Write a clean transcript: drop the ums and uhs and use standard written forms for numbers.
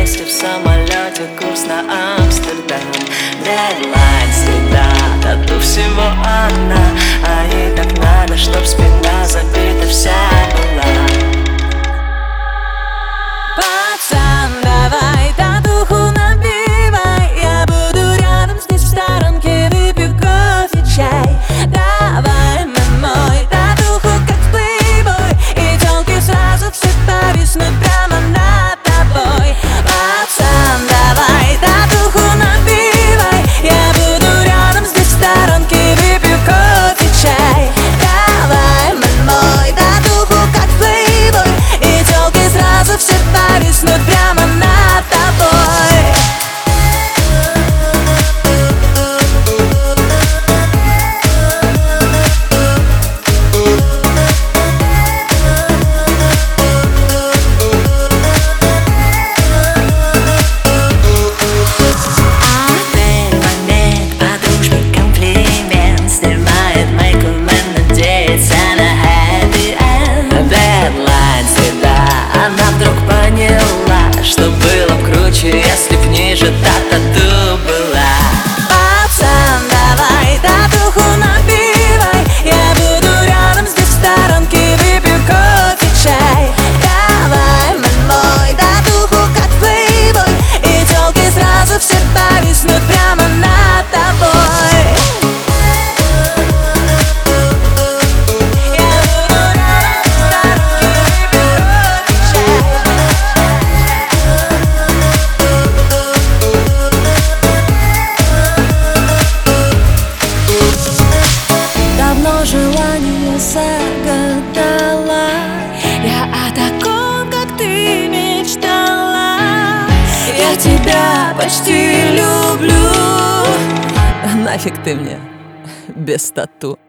вместе в самолете, курс на Амстердам. Дедлайн, среда, тату всего одна, а ей так надо, чтоб спина забита вся была. Пацан, давай татуху набивай, я буду рядом здесь в сторонке, выпью кофе, чай. Давай, мой татуху как в плейбой, и тёлки сразу все повиснут прямо над тобой. Пацан, давай татуху набивай, я буду рядом здесь в сторонке, выпью кофе, чай. Давай, мой татуху как в плейбой, и тёлки сразу все повиснут прямо над тобой. Отель, момент, подружке комплимент, снимает майку, man, надеется на happy end. Дедлайн, среда, она вдруг поняла, что было б круче, если б ниже та-тату была. Пацан, давай татуху набивай, я буду рядом здесь в сторонке, выпью кофе, чай. Давай, мой татуху как в плейбой, и тёлки сразу все повиснут прямо над тобой. Я буду рядом в сторонке, выпью кофе, чай. Давно желание загадала, я о таком, как ты, мечтала. Я тебя почти люблю. Нафиг ты мне без тату.